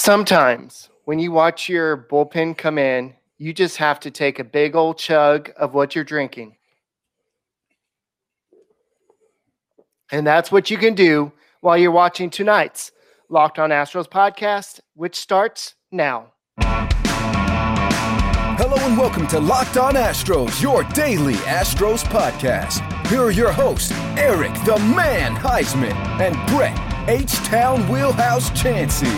Sometimes when you watch your bullpen come in, you just have to take a big old chug of what you're drinking. And that's what you can do while you're watching tonight's Locked On Astros podcast, which starts now. Hello and welcome to Locked On Astros, your daily Astros podcast. Here are your hosts, Eric the Man Heisman and Brett H-Town Wheelhouse Chansey.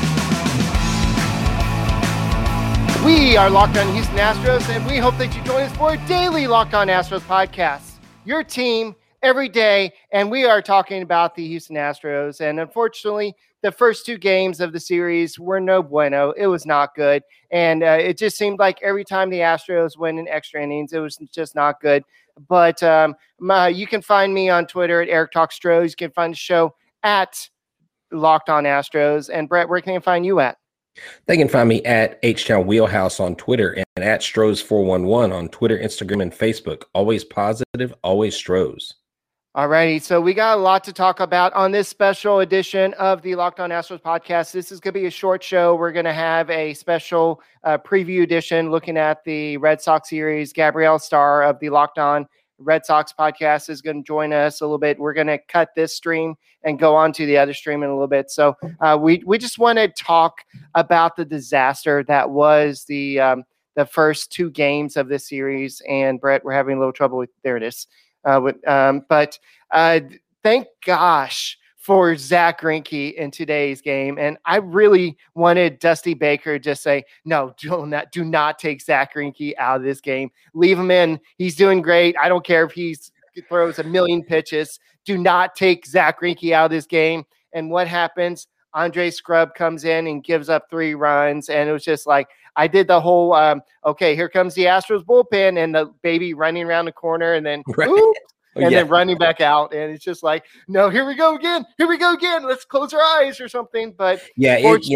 We are Locked On Houston Astros, and we hope that you join us for a daily Locked On Astros podcast. Your team every day, and we are talking about the Houston Astros. And unfortunately, the first two games of the series were no bueno. It was not good. And it just seemed like every time the Astros went in extra innings, it was just not good. But you can find me on Twitter at Eric Talk Stros. You can find the show at Locked On Astros. And Brett, where can they find you at? They can find me at H-Town Wheelhouse on Twitter and at Stros411 on Twitter, Instagram, and Facebook. Always positive, always Stros. All righty, so we got a lot to talk about on this special edition of the Locked On Astros podcast. This is going to be a short show. We're going to have a special preview edition looking at the Red Sox series. Gabrielle Starr of the Locked On Red Sox podcast is going to join us a little bit. We're going to cut this stream and go on to the other stream in a little bit. So we just want to talk about the disaster that was the first two games of this series. And Brett, we're having a little trouble with, there it is. But thank gosh for Zach Greinke in today's game. And I really wanted Dusty Baker to just say, no, do not take Zach Greinke out of this game. Leave him in. He's doing great. I don't care if he throws a million pitches. Do not take Zach Greinke out of this game. And what happens? Andre Scrubb comes in and gives up 3 runs. And it was just like, I did the whole, okay, here comes the Astros bullpen and the baby running around the corner and then, Right. oops, and then running back out. And it's just like, no, here we go again. Here we go again. Let's close our eyes or something. But yeah,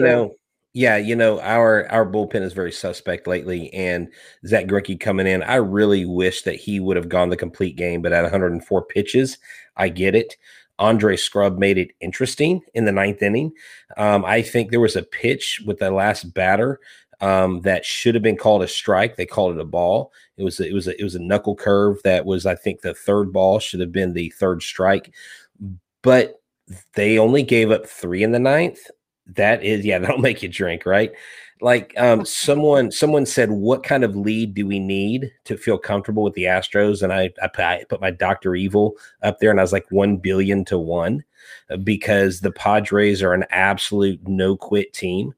our bullpen is very suspect lately. And Zach Greinke coming in, I really wish that he would have gone the complete game. But at 104 pitches, I get it. Andre Scrubb made it interesting in the 9th inning. I think there was a pitch with the last batter that should have been called a strike. They called it a ball. It was a knuckle curve that was, I think, the 3rd ball, should have been the 3rd strike. But they only gave up 3 in the 9th. That is, that'll make you drink, right? Like someone said, what kind of lead do we need to feel comfortable with the Astros? And I put my Dr. Evil up there, and I was like 1 billion to 1, because the Padres are an absolute no-quit team.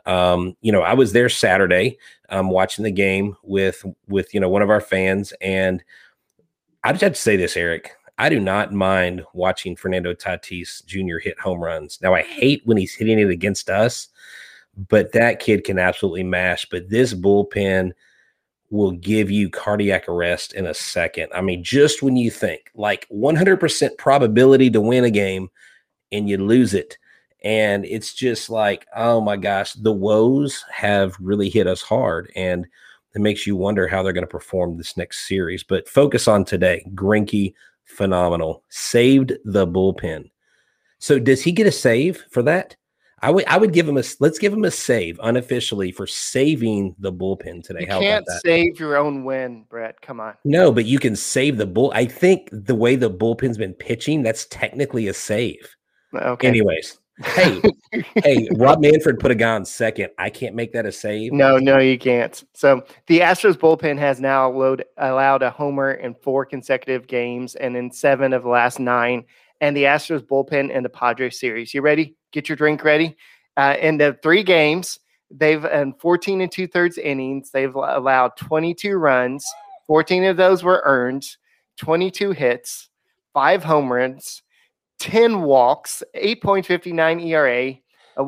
I was there Saturday watching the game with one of our fans, and I just have to say this, Eric. I do not mind watching Fernando Tatis Jr. hit home runs. Now, I hate when he's hitting it against us, but that kid can absolutely mash. But this bullpen will give you cardiac arrest in a second. I mean, just when you think like 100% probability to win a game and you lose it. And it's just like, oh my gosh, the woes have really hit us hard. And it makes you wonder how they're going to perform this next series. But focus on today. Greinke, phenomenal. Saved the bullpen. So does he get a save for that? I would give him let's give him a save unofficially for saving the bullpen today. You can't save your own win, Brett. Come on. No, but you can save the bull. I think the way the bullpen's been pitching, that's technically a save. Okay. Anyways. Hey, Rob Manfred put a guy on second. I can't make that a save. No, you can't. So the Astros bullpen has now allowed a homer in 4 consecutive games and in 7 of the last 9. And the Astros bullpen in the Padres series. You ready? Get your drink ready. In the 3 games, they've in 14 2/3 innings, they've allowed 22 runs. 14 of those were earned, 22 hits, 5 home runs, 10 walks, 8.59 ERA, a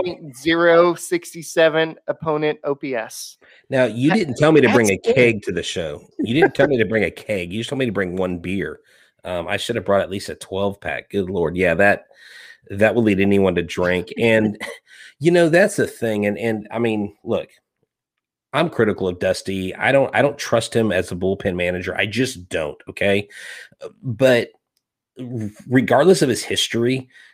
1.067 opponent OPS. Now, you didn't tell me to bring a keg to the show. You didn't tell me to bring a keg. You just told me to bring 1 beer. I should have brought at least a 12-pack. Good Lord. Yeah, that will lead anyone to drink. And, that's the thing. And I mean, look, I'm critical of Dusty. I don't trust him as a bullpen manager. I just don't. Okay. But regardless of his history,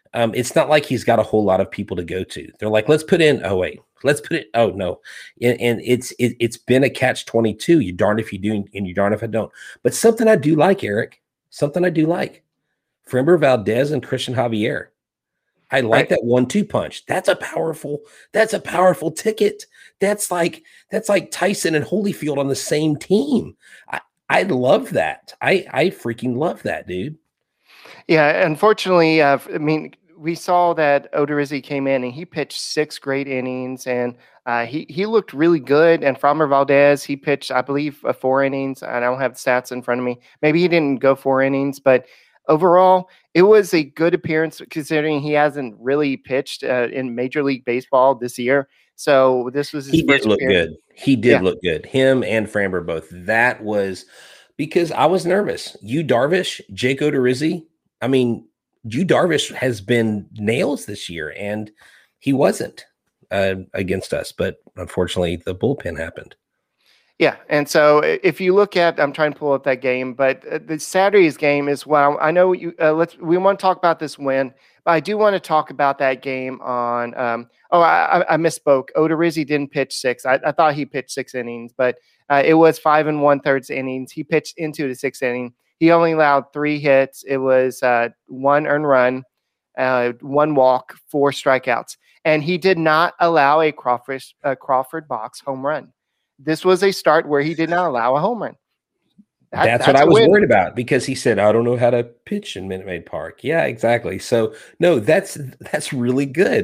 It's not like he's got a whole lot of people to go to. They're like, let's put in. Oh wait, let's put it. Oh no, and it's been a catch-22. You darn if you do, and you darn if I don't. But something I do like, Eric. Something I do like. Framber Valdez and Christian Javier. I like that 1-2 punch. That's a powerful ticket. That's like Tyson and Holyfield on the same team. I love that. I freaking love that, dude. Yeah, unfortunately, I mean, we saw that Odorizzi came in and he pitched 6 great innings, and he looked really good. And Framber Valdez, he pitched, I believe, 4 innings. I don't have the stats in front of me. Maybe he didn't go 4 innings, but overall, it was a good appearance considering he hasn't really pitched in Major League Baseball this year. So this was his first appearance. Good. He did look good. Him and Framber both. That was because I was nervous. Yu Darvish, Jake Odorizzi. I mean, Yu Darvish has been nails this year, and he wasn't against us. But unfortunately, the bullpen happened. Yeah, and so if you look at, I'm trying to pull up that game, but the Saturday's game as well. I know you. We want to talk about this win, but I do want to talk about that game on. I misspoke. Odorizzi didn't pitch 6. I thought he pitched 6 innings, but it was 5 1/3 innings. He pitched into the 6th inning. He only allowed 3 hits. It was 1 earned run, 1 walk, 4 strikeouts, and he did not allow a Crawford box home run. This was a start where he did not allow a home run. That's what I was worried about, because he said, I don't know how to pitch in Minute Maid Park. Yeah, exactly. So no, that's really good.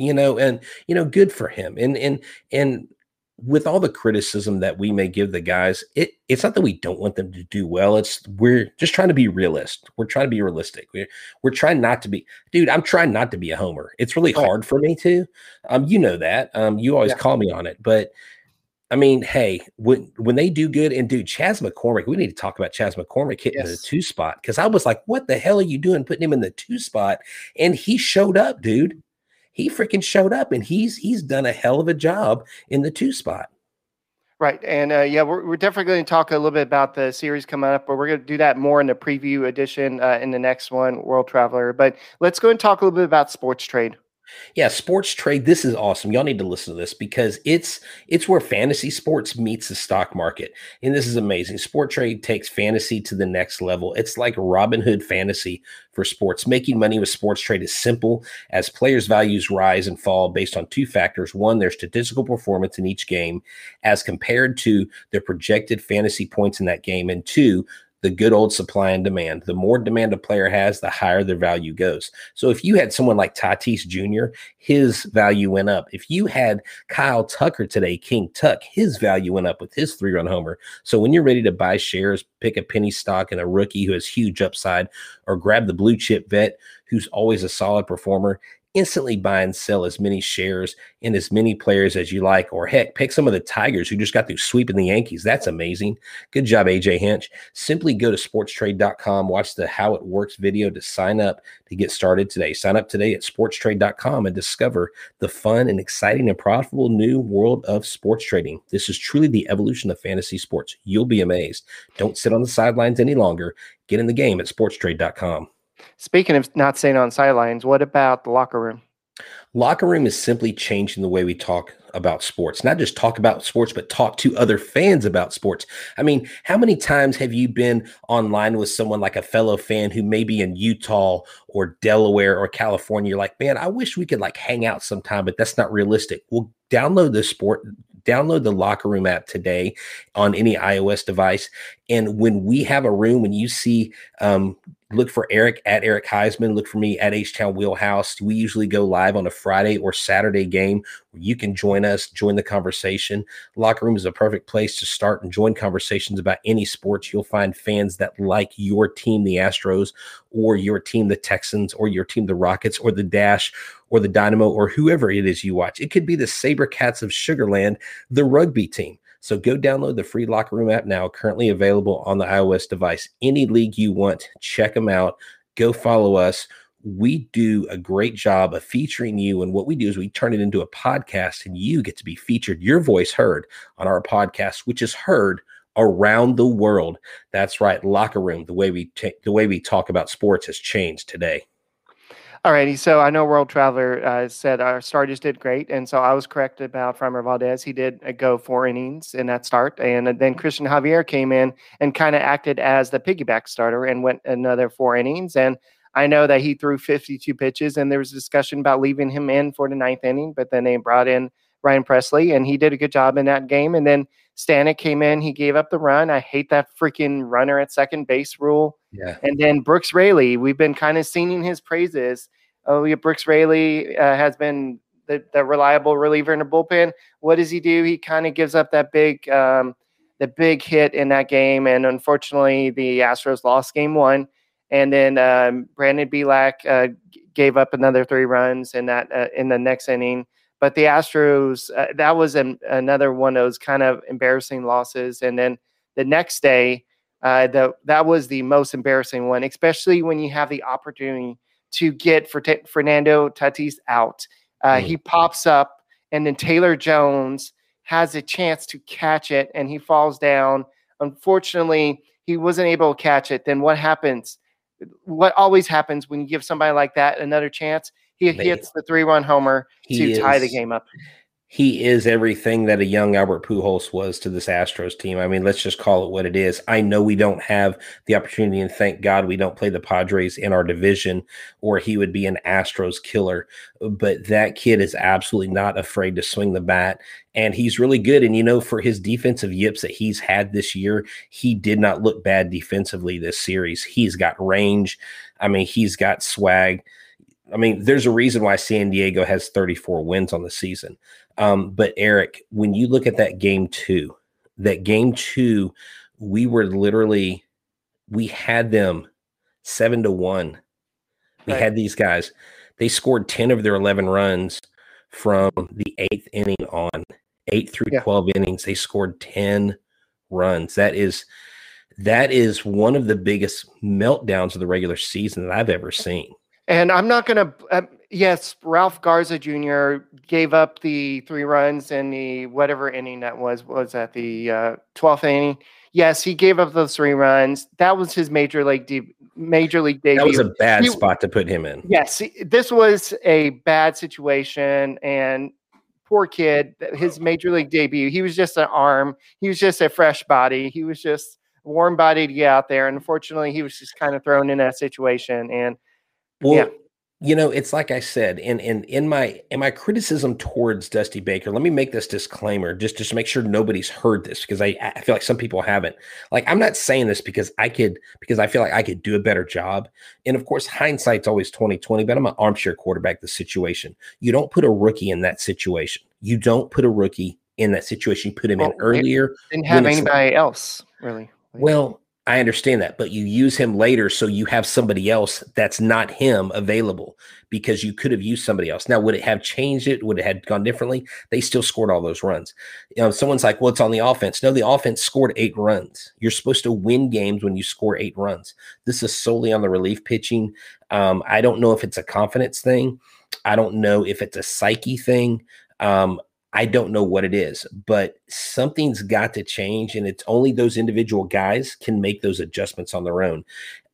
Good for him. And with all the criticism that we may give the guys, it's not that we don't want them to do well. We're just trying to be realist. We're trying to be realistic. We're trying not to be, dude, I'm trying not to be a homer. It's really hard for me to, you know that, you always call me on it, but I mean, hey, when they do good, and dude, Chas McCormick, we need to talk about Chas McCormick hitting the 2 spot, because I was like, what the hell are you doing putting him in the 2 spot? And he showed up, dude. He freaking showed up, and he's done a hell of a job in the 2 spot. Right. And we're definitely going to talk a little bit about the series coming up, but we're going to do that more in the preview edition in the next one, World Traveler. But let's go and talk a little bit about Sports Trade. Yeah, Sports Trade. This is awesome. Y'all need to listen to this, because it's where fantasy sports meets the stock market. And this is amazing. Sports Trade takes fantasy to the next level. It's like Robinhood fantasy for sports. Making money with Sports Trade is simple, as players' values rise and fall based on 2 factors. 1, their statistical performance in each game as compared to their projected fantasy points in that game. And 2, the good old supply and demand. The more demand a player has, the higher their value goes. So if you had someone like Tatis Jr., his value went up. If you had Kyle Tucker today, King Tuck, his value went up with his 3-run homer. So when you're ready to buy shares, pick a penny stock in a rookie who has huge upside, or grab the blue chip vet who's always a solid performer, instantly buy and sell as many shares in as many players as you like, or heck, pick some of the Tigers who just got through sweeping the Yankees. That's amazing. Good job, AJ Hinch. Simply go to sportstrade.com, watch the How It Works video to sign up to get started today. Sign up today at sportstrade.com and discover the fun and exciting and profitable new world of sports trading. This is truly the evolution of fantasy sports. You'll be amazed. Don't sit on the sidelines any longer. Get in the game at sportstrade.com. Speaking of not staying on sidelines, what about the locker room? Locker room is simply changing the way we talk about sports. Not just talk about sports, but talk to other fans about sports. I mean, how many times have you been online with someone like a fellow fan who may be in Utah or Delaware or California? You're like, man, I wish we could like hang out sometime, but that's not realistic. Well, download the Locker Room app today on any iOS device. And when we have a room, when you see, look for Eric at Eric Heisman, look for me at H-Town Wheelhouse. We usually go live on a Friday or Saturday game where you can join us, join the conversation. Locker Room is a perfect place to start and join conversations about any sports. You'll find fans that like your team, the Astros, or your team, the Texans, or your team, the Rockets, or the Dash, or the Dynamo, or whoever it is you watch. It could be the SaberCats of Sugarland, the rugby team. So go download the free Locker Room app now, currently available on the iOS device. Any league you want, check them out. Go follow us. We do a great job of featuring you. And what we do is we turn it into a podcast, and you get to be featured, your voice heard on our podcast, which is heard around the world. That's right. Locker Room, the way we talk about sports has changed today. Alrighty, so I know World Traveler said our starters did great, and so I was correct about Framber Valdez. He did go 4 innings in that start, and then Christian Javier came in and kind of acted as the piggyback starter and went another 4 innings. And I know that he threw 52 pitches, and there was discussion about leaving him in for the ninth inning, but then they brought in Ryan Presley, and he did a good job in that game. And then Stanek came in, he gave up the run. I hate that freaking runner at second base rule. Yeah. And then Brooks Raley, we've been kind of singing his praises. Oh, yeah, Brooks Raley has been the reliable reliever in the bullpen. What does he do? He kind of gives up that big hit in that game, and unfortunately, the Astros lost game one. And then Brandon Bielak gave up another 3 runs in the next inning. But the Astros, that was another one of those kind of embarrassing losses. And then the next day, that was the most embarrassing one, especially when you have the opportunity to get Fernando Tatis out. He pops up, and then Taylor Jones has a chance to catch it, and he falls down. Unfortunately, he wasn't able to catch it. Then what happens? What always happens when you give somebody like that another chance? He hits the 3-run homer to tie the game up. He is everything that a young Albert Pujols was to this Astros team. I mean, let's just call it what it is. I know we don't have the opportunity, and thank God we don't play the Padres in our division, or he would be an Astros killer. But that kid is absolutely not afraid to swing the bat, and he's really good. And, for his defensive yips that he's had this year, he did not look bad defensively this series. He's got range. I mean, he's got swag. I mean, there's a reason why San Diego has 34 wins on the season. But Eric, when you look at that game two, we had them 7-1. We had these guys. They scored 10 of their 11 runs from the 8th inning on. 8 through 12 innings, they scored 10 runs. That is one of the biggest meltdowns of the regular season that I've ever seen. And I'm not going to yes, Ralph Garza Jr. gave up the 3 runs in the whatever inning that was at the 12th inning. Yes, he gave up those 3 runs. That was his major league debut. That was a bad spot to put him in. Yes, this was a bad situation, and poor kid, his major league debut, he was just an arm. He was just a fresh body. He was just a warm body to get out there. And unfortunately, he was just kind of thrown in that situation. And well, it's like I said, in my criticism towards Dusty Baker, let me make this disclaimer just to make sure nobody's heard this, because I feel like some people haven't. Like, I'm not saying this because I feel like I could do a better job. And of course, hindsight's always 20/20, but I'm an armchair quarterback the situation. You don't put a rookie in that situation. You put him in earlier. Didn't have anybody else, really. Well, I understand that, but you use him later so you have somebody else that's not him available, because you could have used somebody else. Now, would it have changed it? Would it have gone differently? They still scored all those runs. Someone's like, well, it's on the offense. No, the offense scored 8 runs. You're supposed to win games when you score 8 runs. This is solely on the relief pitching. I don't know if it's a confidence thing. I don't know if it's a psyche thing. I don't know what it is, but something's got to change, and it's only those individual guys can make those adjustments on their own.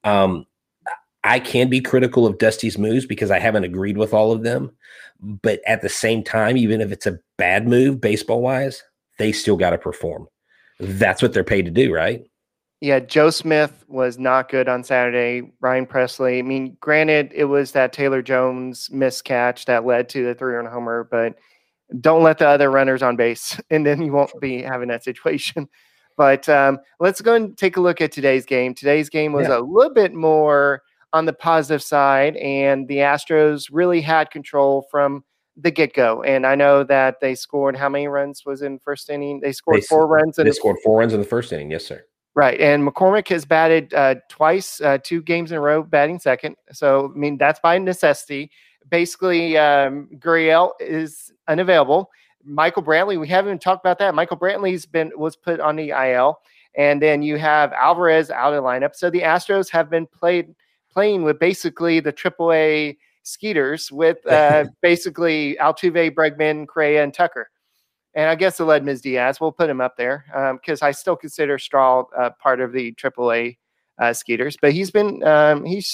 I can be critical of Dusty's moves because I haven't agreed with all of them, but at the same time, even if it's a bad move baseball-wise, they still got to perform. That's what they're paid to do, right? Yeah, Joe Smith was not good on Saturday. Ryan Presley, I mean, granted, it was that Taylor Jones miscatch that led to the 3-run homer, but don't let the other runners on base, and then you won't be having that situation. But let's go and take a look at today's game. Today's game was a little bit more on the positive side, and the Astros really had control from the get-go. And I know that they scored, how many runs was in first inning? They scored 4 runs. They scored 4 runs in the first inning. Yes, sir. Right. And McCormick has batted twice, 2 games in a row, batting second. So, I mean, that's by necessity. Basically, Gurriel is unavailable. Michael Brantley, we haven't even talked about that. Michael Brantley's was put on the IL, and then you have Alvarez out of the lineup. So the Astros have been playing with basically the AAA Skeeters with basically Altuve, Bregman, Correa, and Tucker. And I guess Aledmys Diaz, we'll put him up there because I still consider Straw part of the AAA Skeeters. But he's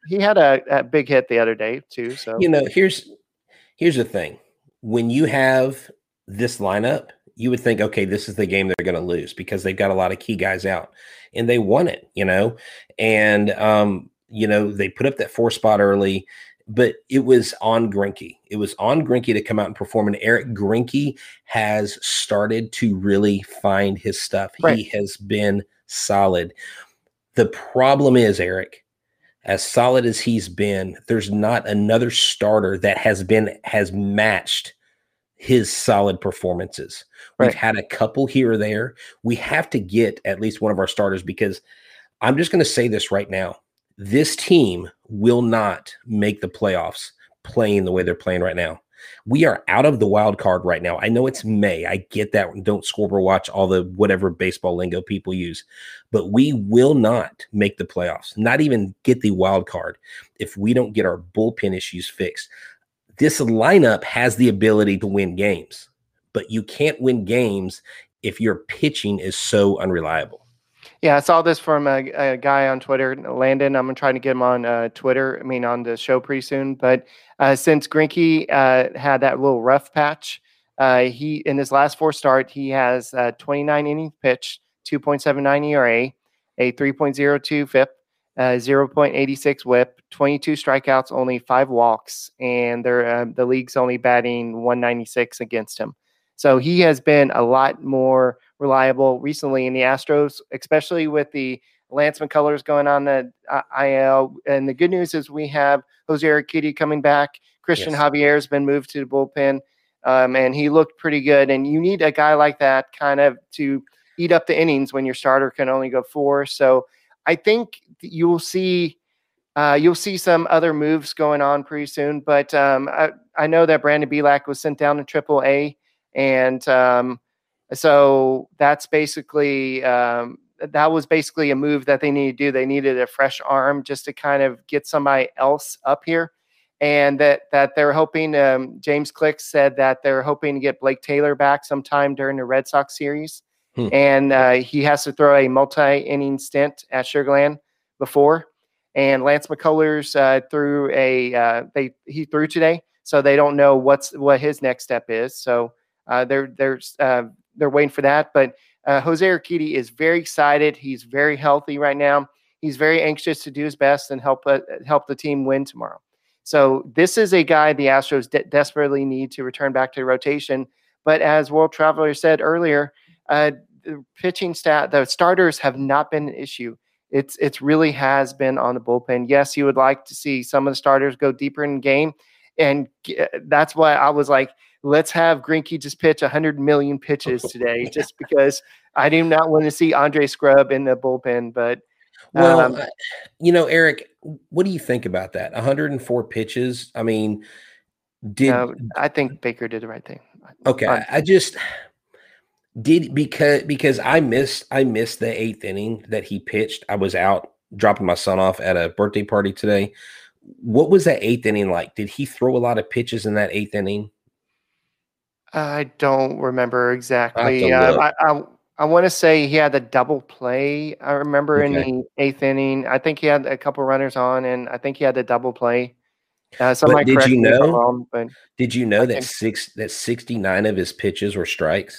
he had a big hit the other day too. So Here's the thing: when you have this lineup, you would think, okay, this is the game they're going to lose because they've got a lot of key guys out, and they won it. And they put up that 4 spot early. But it was on Greinke. It was on Greinke to come out and perform. And Eric Greinke has started to really find his stuff. Right. He has been solid. The problem is, Eric, as solid as he's been, there's not another starter that has matched his solid performances. Right. We've had a couple here or there. We have to get at least one of our starters, because I'm just going to say this right now. This team will not make the playoffs playing the way they're playing right now. We are out of the wild card right now. I know it's May. I get that. Don't Scorber watch all the whatever baseball lingo people use. But we will not make the playoffs, not even get the wild card, if we don't get our bullpen issues fixed. This lineup has the ability to win games, but you can't win games if your pitching is so unreliable. Yeah, I saw this from a guy on Twitter, Landon. I'm trying to get him on Twitter. On the show pretty soon. But since Greinke had that little rough patch, he in his last 4 starts, he has 29 innings pitched, 2.79 ERA, a 3.02 FIP, 0.86 WHIP, 22 strikeouts, only 5 walks, and the league's only batting 196 against him. So he has been a lot more reliable recently in the Astros, especially with the Lance McCullers going on the IL. And the good news is we have Jose Urquidy coming back. Christian Javier has been moved to the bullpen, and he looked pretty good. And you need a guy like that kind of to eat up the innings when your starter can only go 4. So I think you'll see some other moves going on pretty soon. But I know that Brandon Bielak was sent down to AAA. And so that's basically that was basically a move that they needed to do. They needed a fresh arm just to kind of get somebody else up here, and that they're hoping. James Click said that they're hoping to get Blake Taylor back sometime during the Red Sox series, and he has to throw a multi-inning stint at Sugarland before. And Lance McCullers threw he threw today, so they don't know what his next step is. So. They're waiting for that, but Jose Urquidy is very excited. He's very healthy right now. He's very anxious to do his best and help the team win tomorrow. So this is a guy the Astros desperately need to return back to the rotation. But as World Traveler said earlier, the pitching staff, the starters have not been an issue. It's really has been on the bullpen. Yes, you would like to see some of the starters go deeper in the game, and that's why I was like, let's have Greinke just pitch 100 million pitches today, just because I do not want to see Andre Scrubb in the bullpen. But Eric, what do you think about that? 104 pitches. I mean, I think Baker did the right thing. Okay, I just did because I missed the 8th inning that he pitched. I was out dropping my son off at a birthday party today. What was that 8th inning like? Did he throw a lot of pitches in that 8th inning? I don't remember exactly. I want to say he had the double play. I remember in the 8th inning, I think he had a couple runners on, and I think he had the double play. Somebody correct me if I'm wrong, but did you know that 69 of his pitches were strikes?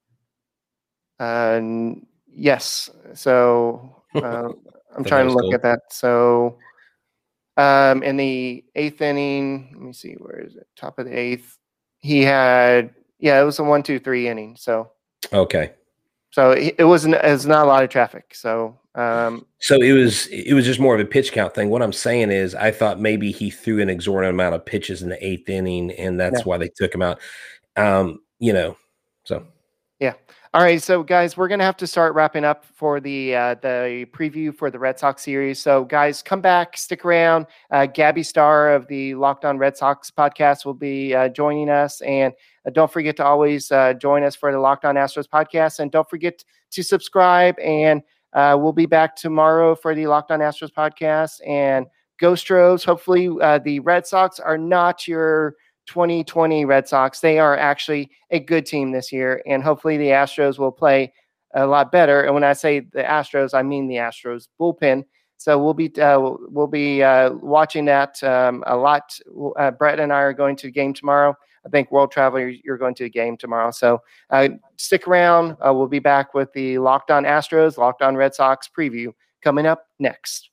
Yes. So I'm trying to look at that. So in the 8th inning, let me see, where is it? Top of the 8th. He had, it was a 1-2-3 inning. So okay, so it was not a lot of traffic. So so it was just more of a pitch count thing. What I'm saying is, I thought maybe he threw an exorbitant amount of pitches in the 8th inning, and that's why they took him out. So yeah. All right, so guys, we're gonna have to start wrapping up for the preview for the Red Sox series. So guys, come back, stick around. Gabby Starr of the Locked On Red Sox podcast will be joining us, and don't forget to always join us for the Locked On Astros podcast, and don't forget to subscribe. And we'll be back tomorrow for the Locked On Astros podcast. And go Stros. Hopefully, the Red Sox are not your 2020 Red Sox. They are actually a good team this year, and hopefully the Astros will play a lot better. And when I say the Astros, I mean the Astros bullpen. So we'll be watching that a lot. Brett and I are going to the game tomorrow. I think World Traveler, you're going to the game tomorrow. So stick around. We'll be back with the Locked On Astros, Locked On Red Sox preview coming up next.